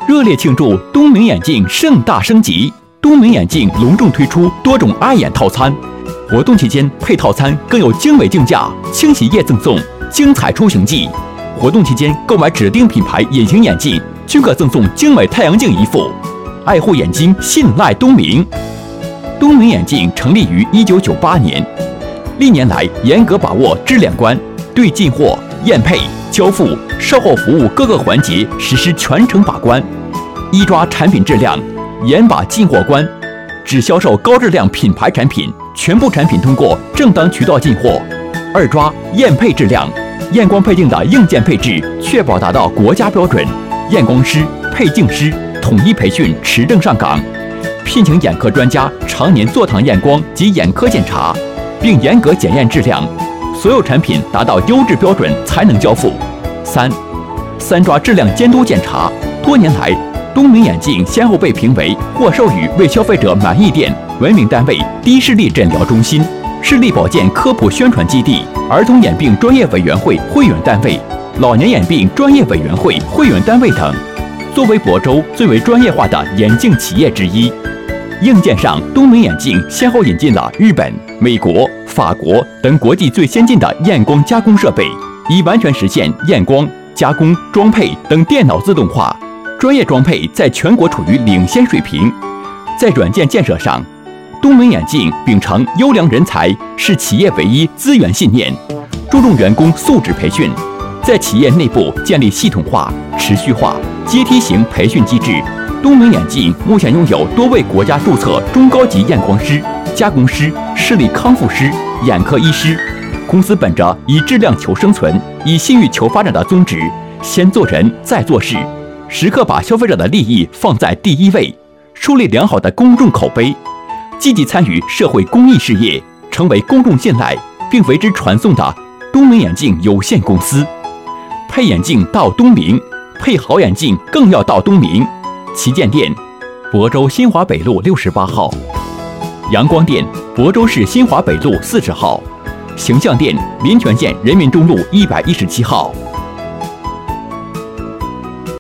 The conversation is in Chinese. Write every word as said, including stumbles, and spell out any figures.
热烈庆祝东明眼镜盛大升级。东明眼镜隆重推出多种爱眼套餐，活动期间配套餐更有精美竞价、清洗液赠送、精彩出行季。活动期间购买指定品牌隐形眼镜，均可赠送精美太阳镜一副。爱护眼睛，信赖东明。东明眼镜成立于一九九八年，历年来严格把握质量关，对进货、验配、交付、售后服务各个环节实施全程把关，一抓产品质量，严把进货关，只销售高质量品牌产品，全部产品通过正当渠道进货。二抓验配质量，验光配镜的硬件配置确保达到国家标准，验光师、配镜师统一培训，持证上岗，聘请眼科专家常年坐堂验光及眼科检查，并严格检验质量，所有产品达到优质标准才能交付。三，三抓质量监督检查。多年来，东明眼镜先后被评为或授予为消费者满意店、文明单位、低视力诊疗中心、视力保健科普宣传基地、儿童眼病专业委员会会员单位、老年眼病专业委员会会员单位等，作为亳州最为专业化的眼镜企业之一。硬件上，东明眼镜先后引进了日本、美国、法国等国际最先进的验光加工设备，以完全实现验光、加工、装配等电脑自动化，专业装配在全国处于领先水平。在软件建设上，东明眼镜秉承优良人才是企业唯一资源信念，注重员工素质培训，在企业内部建立系统化、持续化、阶梯型培训机制。东明眼镜目前拥有多位国家注册中高级验光师、加工师、视力康复师、眼科医师。公司本着以质量求生存、以信誉求发展的宗旨，先做人再做事，时刻把消费者的利益放在第一位，树立良好的公众口碑，积极参与社会公益事业，成为公众信赖并为之传颂的东明眼镜有限公司。配眼镜到东明，配好眼镜更要到东明。旗舰店：亳州新华北路六十八号，阳光店：亳州市新华北路四十号，形象店：民权县人民中路一百一十七号。